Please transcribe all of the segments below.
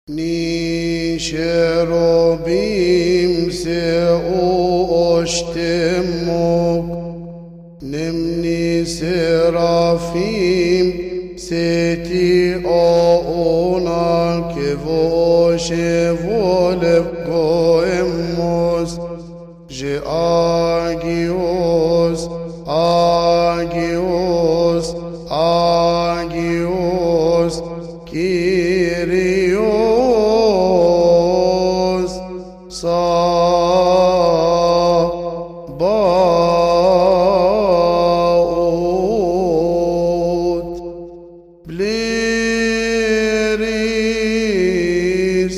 Ni cherubim se oshtemok, nemni serafim se ti ona ke voshe volev goemos, je agios, agios, agios, Kyrios Sabaoth Bleris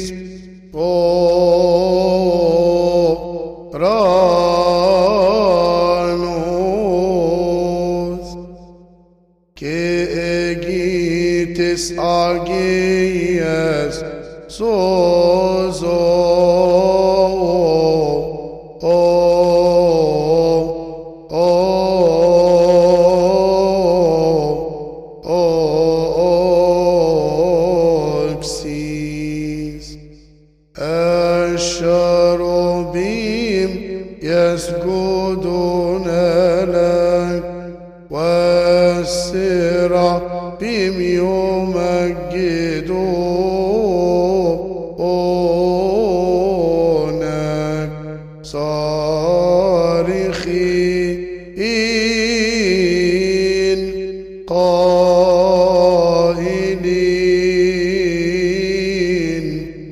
Oranos Ke egites agies sozo الشربيم يسجدون لك والسرابيم يمجدونك صارخين قائلين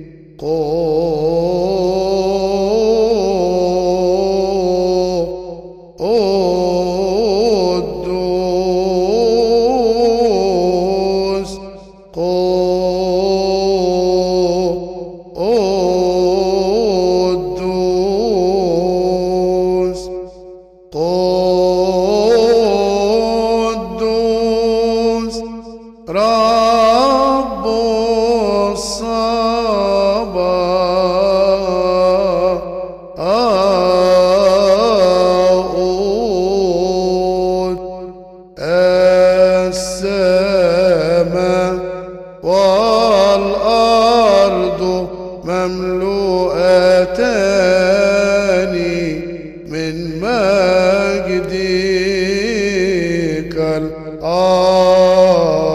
قدوس رب الصباوت السماء والأرض مملوءتان من مجدك الآن